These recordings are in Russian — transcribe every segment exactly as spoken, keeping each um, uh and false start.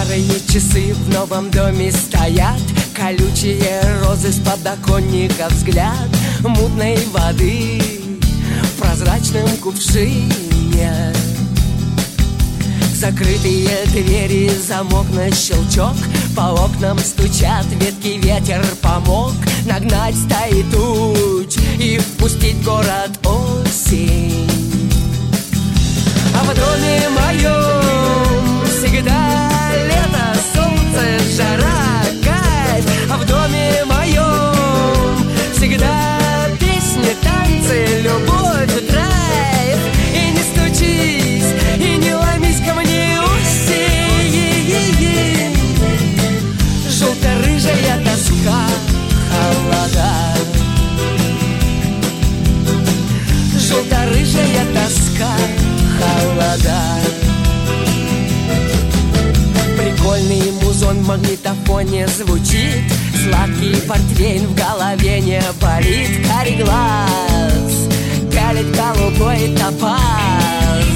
Старые часы в новом доме стоят, колючие розы с подоконника, взгляд мутной воды в прозрачном кувшине. Закрытые двери, замок на щелчок, по окнам стучат ветки, ветер помог нагнать стаи туч и впустить в город осень. А в доме моем всегда лето, солнце, жара, кайф. А в доме моем всегда песни, танцы, любовь, драйв. И не стучись, и не ломись ко мне, осень. Желто-рыжая тоска, холода. Желто-рыжая тоска, холода. Прикольный музон в магнитофоне звучит, сладкий портвейн в голове не болит. Карий глаз пялит голубой топаз.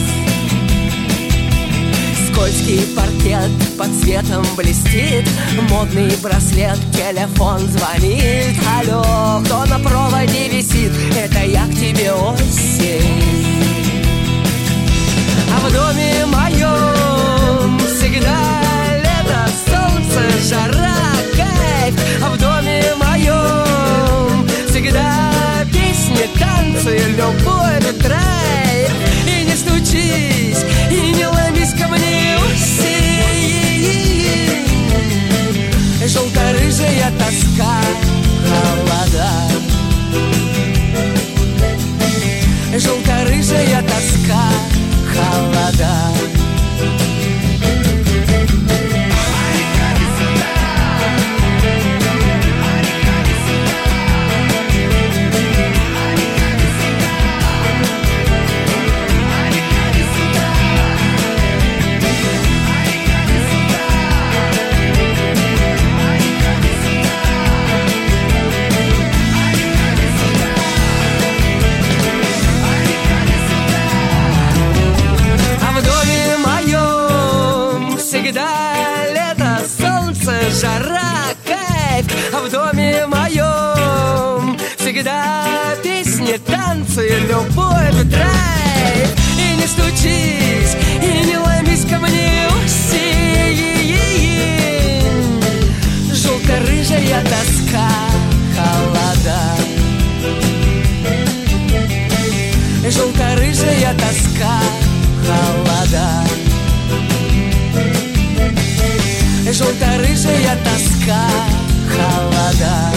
Скользкий паркет под светом блестит, модный браслет, телефон звонит. Алло, кто на проводе висит? Это я к тебе, осень. А в доме моем всегда лето, солнце, жара, кайф. А в доме моем всегда песни, танцы, любовь, драйв. И не стучись, и не ломись ко мне, осень. Желто-рыжая тоска, холода. Желто-рыжая тоска, холода. Жара, кайф. А в доме моем всегда песни, танцы, любовь, драйв. И не стучись, и не ломись ко мне, осень. Желто-рыжая тоска, холода. Желто-рыжая тоска, холода. Желто-рыжая тоска, холода.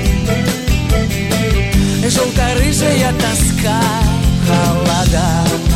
Желто-рыжая тоска, холода.